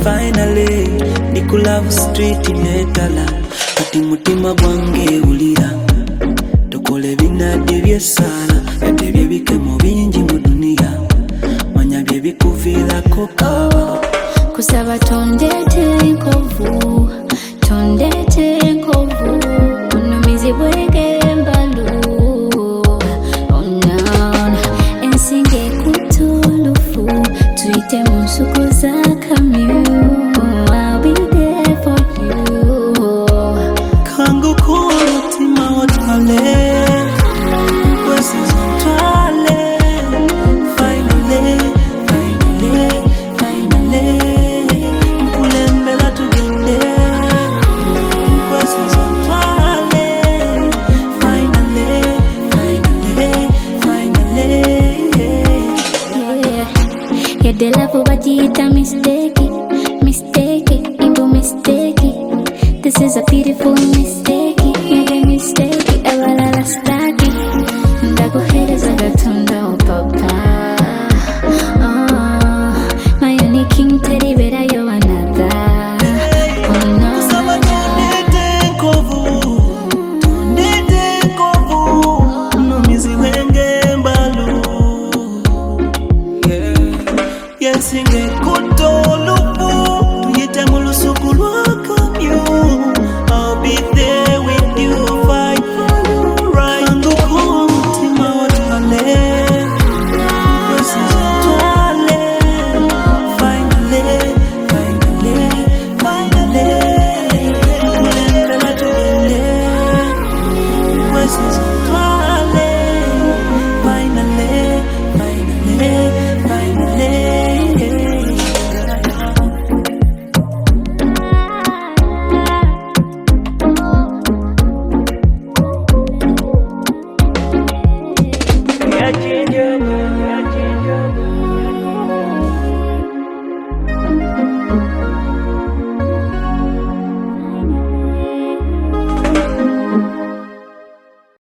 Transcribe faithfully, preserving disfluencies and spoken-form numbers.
finally nikulove street netala kati mutima gwange ulira tokole binadde byesala ate byebike mu bingi mu dunia manya byebikuviirako kaba kusaba tondete enkovu tondete enkovu unumizi bwegembalu onana ensinge kutulufu tuite mu nsuku za kamyu I'll be there for you kangu kumutima otwale the love but it's a mistake, mistake, into mistake. This is a beautiful mistake, yeah, mistake. Ever last lucky, ndago headers I got turned out, papa. Oh, my only king teddy bear, you're another. Oh no. Kusaba tondete nkovu, tondete nkovu, unumizi wenge mbalu. Yensinge kutolupu tuyite mulusu